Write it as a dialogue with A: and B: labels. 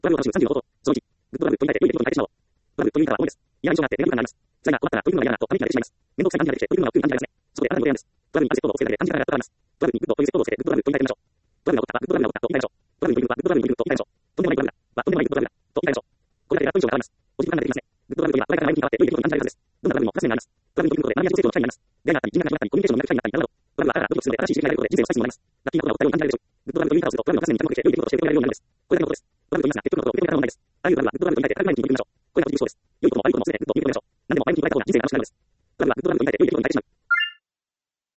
A: ドラムを楽しむ35放送。その1、グッドラムと言い換えて良い出来事に変えてしまおう。ドラムという文化は多いです。いや、印象があって、手が短くなります。それが終わったら、というのが嫌だなと、ためになってしまいます。めんどくさい感じが出てきて、というのが億劫に感じられますね。そこであなたにご提案です。ドラムにアンセットをつけないで漢字がやったらあります。ドラムにグッドというセットをつけて、グッドラムと言い換えてみましょう。ドラムが起ったら、グッドラムが起ったと言い換えましょう。ドラムにグッドラムにグッドと言い換えましょう。とんでもないドラムだ。とんでもないグッドラムだ。と言い換えましょう。これだけでラップ以上が変わります。お時間が出てきますね。グッドラムといえば、これから前向きに変わって良い出来事に感じられるはずです。どんなドラムにも2つ目になります。ドラムに取り組むことで学びやすい成長の機会になります。出会いがあったり、人が始まったり、コミュニケーションの磨きになったり、などなど。ドラムがあらら努力するので新しい刺激が得られることで人生を最新になります。ラッキーなことが起きたように感じられるでしょう。グッドラムという言い方をすると、ドラムの2つ目に着目して良い出来事として受け止められるようになるんです。これだけのことです。ドラムと言いますが、結局のところ受け止められるものです。ああいうドラムはグッドラムと言い換えて当たり前に取り組みましょう。